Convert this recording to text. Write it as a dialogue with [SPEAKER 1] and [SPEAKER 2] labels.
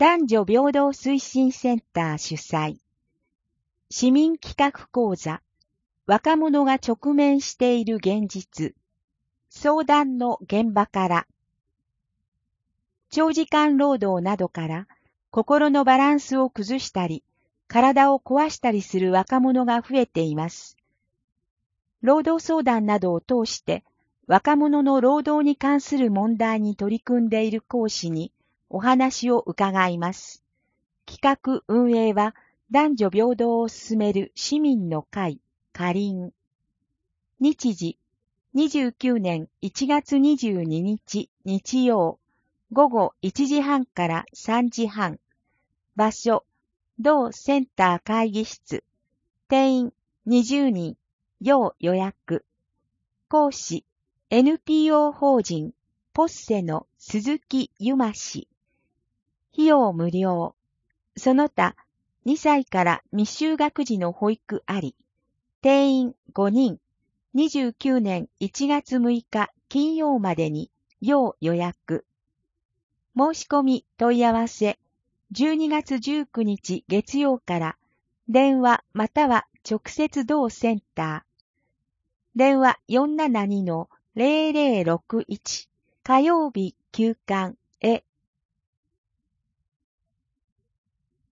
[SPEAKER 1] 男女平等推進センター主催。市民企画講座。若者が直面している現実。相談の現場から。長時間労働などから心のバランスを崩したり、体を壊したりする若者が増えています。労働相談などを通して若者の労働に関する問題に取り組んでいる講師にお話を伺います。企画運営は男女平等を進める市民の会、カリン。日時、29年1月22日日曜、午後1時半から3時半。場所、同センター会議室。定員20人、要予約。講師、NPO 法人、ポッセの鈴木ゆま氏。費用無料。その他、2歳から未就学児の保育あり。定員5人。29年1月6日金曜までに要予約。申し込み問い合わせ。12月19日月曜から電話または直接同センター。電話 472-0061 火曜日休館へ